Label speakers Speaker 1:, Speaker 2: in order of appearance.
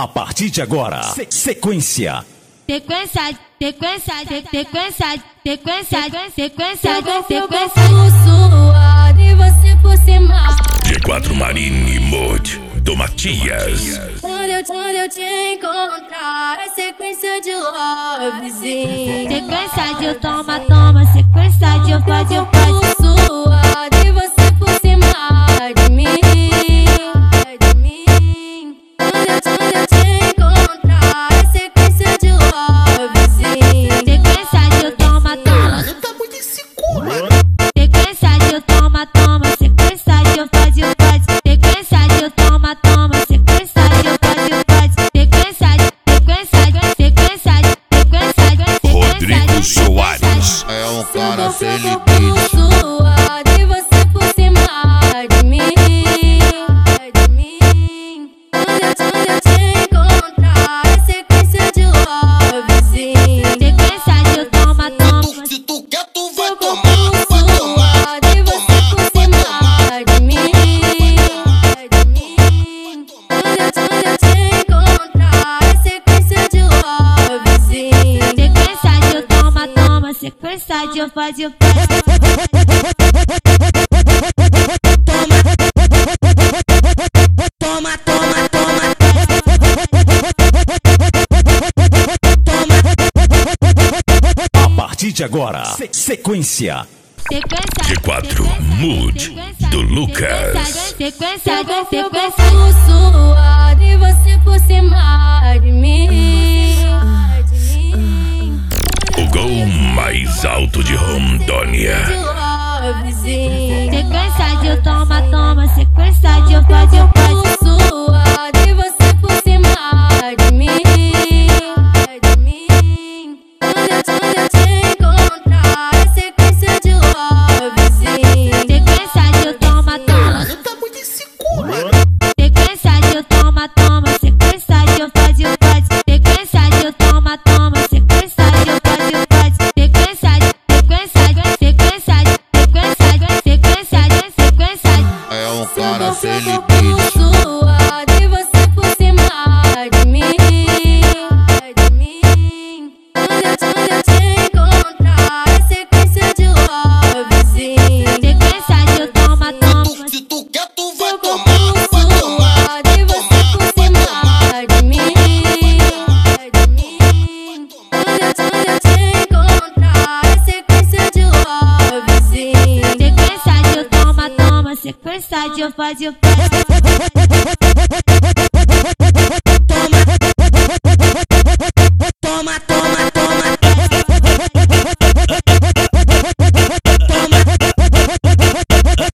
Speaker 1: A partir de agora, sequência.
Speaker 2: Sequência.
Speaker 3: Suave, você por cima.
Speaker 4: G4 Marine Mode do Matias.
Speaker 3: Quando eu te encontrar, é sequência de lovezinho.
Speaker 2: Sequência de eu toma, sequência de eu faz.
Speaker 3: Suave, você por cima de mim. Quando eu te encontrar, é sequência de lovezinho.
Speaker 2: Sequência de eu toma.
Speaker 4: Tá muito insegura.
Speaker 2: Sequência de eu toma, sequência de eu faz. Sequência de eu toma, sequência de eu faz. Sequência.
Speaker 4: Rodrigo Soares.
Speaker 5: É um cara feliz.
Speaker 3: Suave, você por cima de mim. Quando eu te encontrar, é sequência de lovezinho.
Speaker 2: Sequência de eu toma.
Speaker 5: Se tu quer, tu vai tomar, vai tomar.
Speaker 3: Suave, você por cima de mim. Quando eu te encontrar, é sequência de lovezinho.
Speaker 2: Sequência de eu toma, sequência de eu faz.
Speaker 1: A partir de agora, sequência.
Speaker 4: G4 Mood do Lucas.
Speaker 2: Sequência.
Speaker 3: Suave, você por cima de mim.
Speaker 4: O gol mais alto de Rondônia.
Speaker 3: De lovezinho.
Speaker 2: Sequência de eu toma, sequência de eu faz.
Speaker 3: Suave, você por cima de mim. Quando eu te encontrar, é sequência de lovezinho.
Speaker 2: Sequência de eu toma.
Speaker 4: Tá muito insegura.
Speaker 2: Sequência de eu toma, sequência de eu faz. Sequência de eu toma, sequência de eu faz. Sequência.
Speaker 5: É um cara feliz.
Speaker 3: Suave, você por cima de mim. Quando eu te encontrar, é sequência de lovezinho.
Speaker 2: Sequência de eu toma.
Speaker 5: Se tu quer, tu vai tomar, vai tomar.
Speaker 3: Suave, você por cima de mim. Quando eu te encontrar, é sequência de lovezinho.
Speaker 2: Sequência de eu toma, sequência de eu faz.